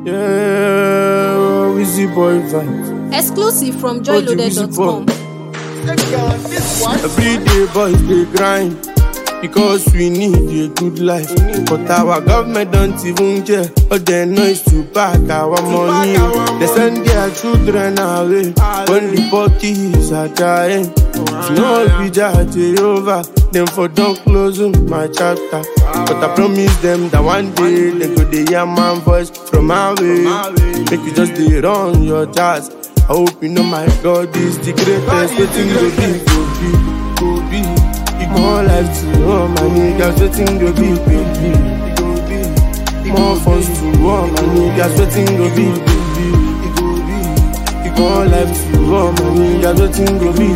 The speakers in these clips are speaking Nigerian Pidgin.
Yeah, Wizzy Boy vibes. Exclusive from joyloaded.com. Everyday boys they grind because we need a good life. But our government don't even care. All they know is to back our money. They send their children away when the pockets are dying. If no be Jehovah, then for don't close my chapter. But I promise them that one day they go the hear my voice from my way. Make you just dey run your jazz. I hope you know my God is the greatest. Waiting go be. You go life to all my niggas. Waiting go be. More funds to all my niggas. Waiting go be. You go life to all my niggas. Waiting go be.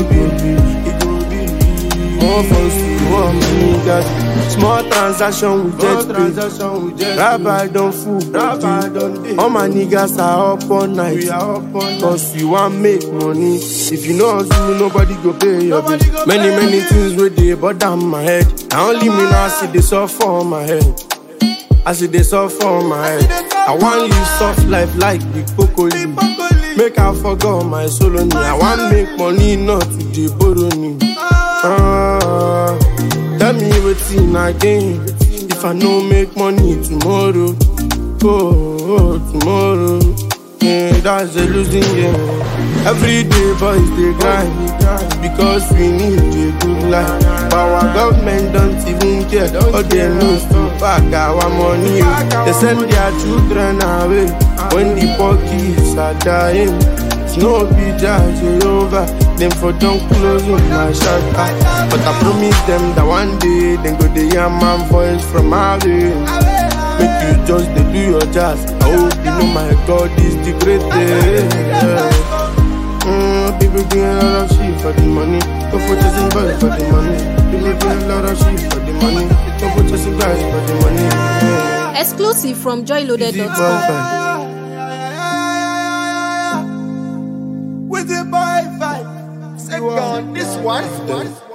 More funds to all my niggas. Small transaction with jet pay. Rabbi don't fool body. All my niggas are up all night. Cause we want make money. If you know hustle, nobody go pay your bill. Many things where they bother my head. I only me now see they suffer on my head. I see they suffer on my head. I want live soft life like the Kokoli. Make I forget my soul on me. I want make money not to the borrow me. Tell me what's in again. If I no make money tomorrow, tomorrow, yeah, that's a losing game. Every day boys they grind because we need a good life. But our government don't even care. All they know is to back our money. They send their children away when the pockets are dying. No be Jehovah, them for don't close my shelter. But I promise them that one day they go the hear my voice from my way. Make you just they do your jazz. I hope you know my God is the greatest. People doing a lot of shit for the money. Go for chasing boys for the money. People doing a lot of shit for the money. Go for chasing guys for the money. Exclusive from joyloaded.com. With the boy vibe, second this one.